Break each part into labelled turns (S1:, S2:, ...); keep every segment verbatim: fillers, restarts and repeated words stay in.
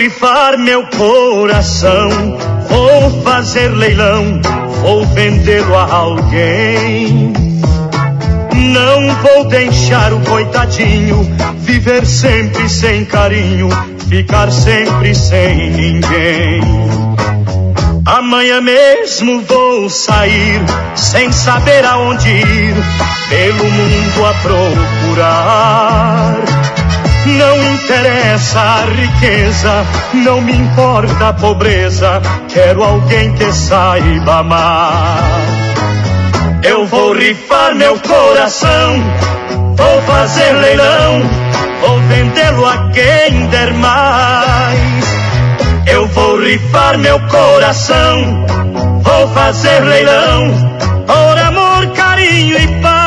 S1: rifar meu coração, vou fazer leilão, vou vendê-lo a alguém. Não vou deixar o coitadinho viver sempre sem carinho, ficar sempre sem ninguém. Amanhã mesmo vou sair, sem saber aonde ir, pelo mundo a procurar. Não interessa a riqueza, não me importa a pobreza, quero alguém que saiba amar. Eu vou rifar meu coração, vou fazer leilão, vou vendê-lo a quem der mais. Eu vou rifar meu coração, vou fazer leilão, por amor, carinho e paz.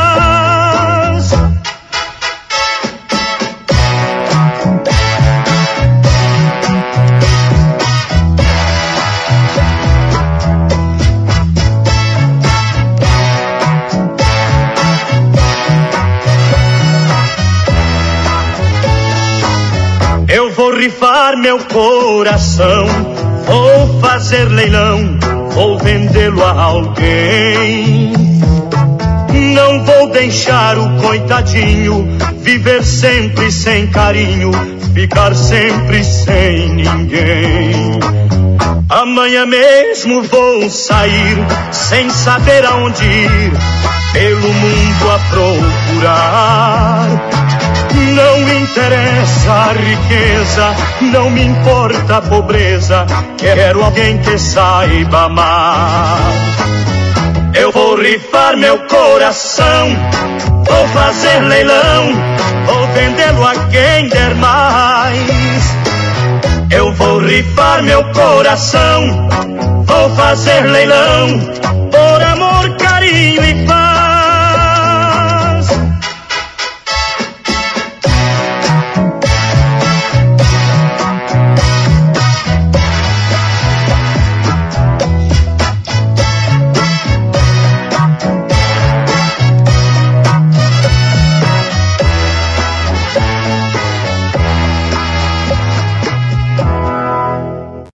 S1: Eu vou rifar meu coração, vou fazer leilão, vou vendê-lo a alguém. Não vou deixar o coitadinho viver sempre sem carinho, ficar sempre sem ninguém. Amanhã mesmo vou sair, sem saber aonde ir, pelo mundo a procurar. Não interessa a riqueza, não me importa a pobreza, quero alguém que saiba amar. Eu vou rifar meu coração, vou fazer leilão, vou vendê-lo a quem der mais. Eu vou rifar meu coração, vou fazer leilão,